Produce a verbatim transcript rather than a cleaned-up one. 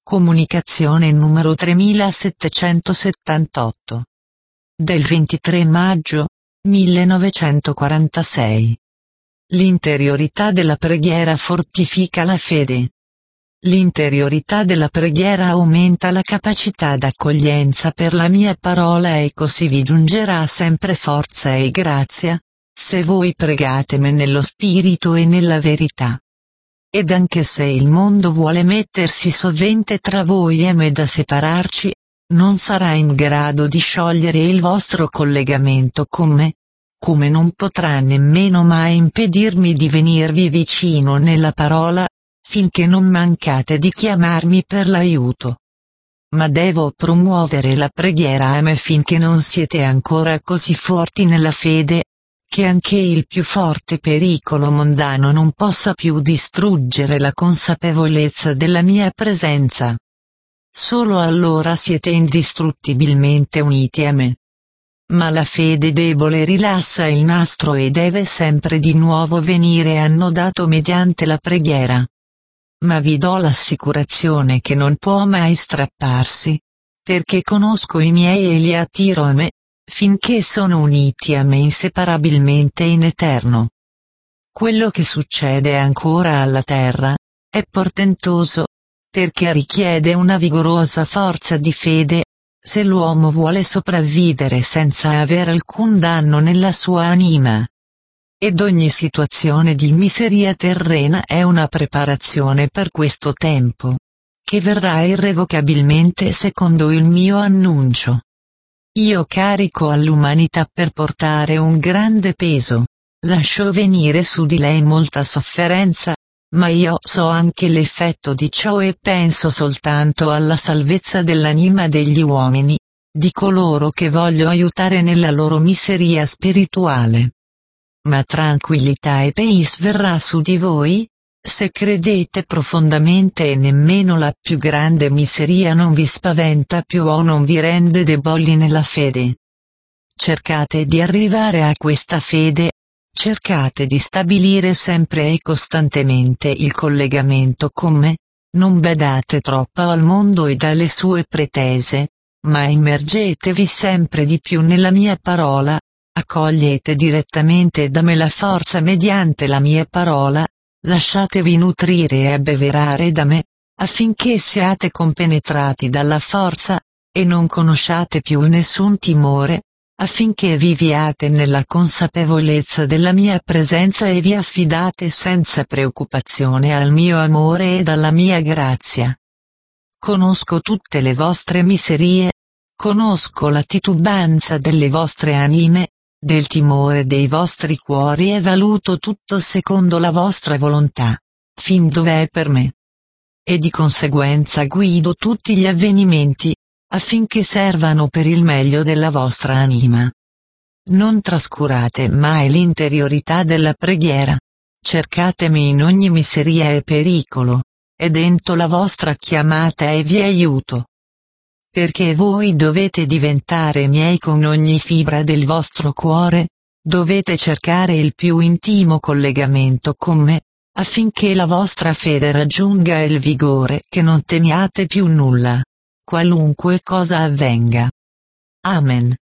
Comunicazione numero tremilasettecentosettantotto. Del ventitré maggio millenovecentoquarantasei. L'interiorità della preghiera fortifica la fede. L'interiorità della preghiera aumenta la capacità d'accoglienza per la mia parola e così vi giungerà sempre forza e grazia, se voi pregatemi nello spirito e nella verità. Ed anche se il mondo vuole mettersi sovente tra voi e me da separarci, non sarà in grado di sciogliere il vostro collegamento con me, come non potrà nemmeno mai impedirmi di venirvi vicino nella parola, finché non mancate di chiamarmi per l'aiuto. Ma devo promuovere la preghiera a me finché non siete ancora così forti nella fede, che anche il più forte pericolo mondano non possa più distruggere la consapevolezza della mia presenza. Solo allora siete indistruttibilmente uniti a me. Ma la fede debole rilassa il nastro e deve sempre di nuovo venire annodato mediante la preghiera. Ma vi do l'assicurazione che non può mai strapparsi, perché conosco i miei e li attiro a me, finché sono uniti a me inseparabilmente in eterno. Quello che succede ancora alla terra, è portentoso, perché richiede una vigorosa forza di fede, se l'uomo vuole sopravvivere senza avere alcun danno nella sua anima. Ed ogni situazione di miseria terrena è una preparazione per questo tempo, che verrà irrevocabilmente secondo il mio annuncio. Io carico all'umanità per portare un grande peso, lascio venire su di lei molta sofferenza, ma io so anche l'effetto di ciò e penso soltanto alla salvezza dell'anima degli uomini, di coloro che voglio aiutare nella loro miseria spirituale. Ma tranquillità e peace verrà su di voi, se credete profondamente e nemmeno la più grande miseria non vi spaventa più o non vi rende deboli nella fede. Cercate di arrivare a questa fede, cercate di stabilire sempre e costantemente il collegamento con me, non badate troppo al mondo e alle sue pretese, ma immergetevi sempre di più nella mia parola, accogliete direttamente da me la forza mediante la mia parola, lasciatevi nutrire e abbeverare da me, affinché siate compenetrati dalla forza, e non conosciate più nessun timore, affinché viviate nella consapevolezza della mia presenza e vi affidate senza preoccupazione al mio amore ed alla mia grazia. Conosco tutte le vostre miserie, conosco la titubanza delle vostre anime, del timore dei vostri cuori e valuto tutto secondo la vostra volontà, fin dove è per me. E di conseguenza guido tutti gli avvenimenti, affinché servano per il meglio della vostra anima. Non trascurate mai l'interiorità della preghiera. Cercatemi in ogni miseria e pericolo, ed ento la vostra chiamata e vi aiuto. Perché voi dovete diventare miei con ogni fibra del vostro cuore, dovete cercare il più intimo collegamento con me, affinché la vostra fede raggiunga il vigore che non temiate più nulla, qualunque cosa avvenga. Amen.